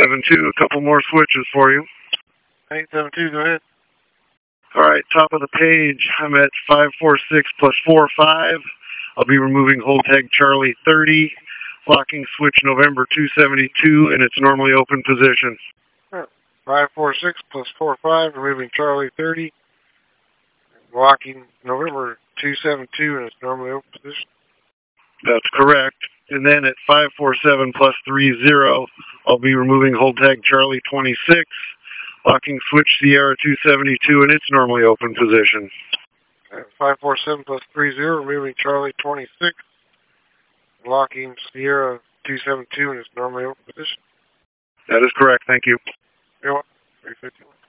872, a couple more switches for you. 872, go ahead. All right, top of the page, I'm at 546 plus 45. I'll be removing hold tag Charlie 30, locking switch November 272 in its normally open position. 546 plus 45, removing Charlie 30, locking November 272 in its normally open position. That's correct. And then at 547 plus 30, I'll be removing hold tag Charlie 26, locking switch Sierra 272 in its normally open position. 547 plus 30, removing Charlie 26, locking Sierra 272 in its normally open position. That is correct. Thank you. You're welcome. 351.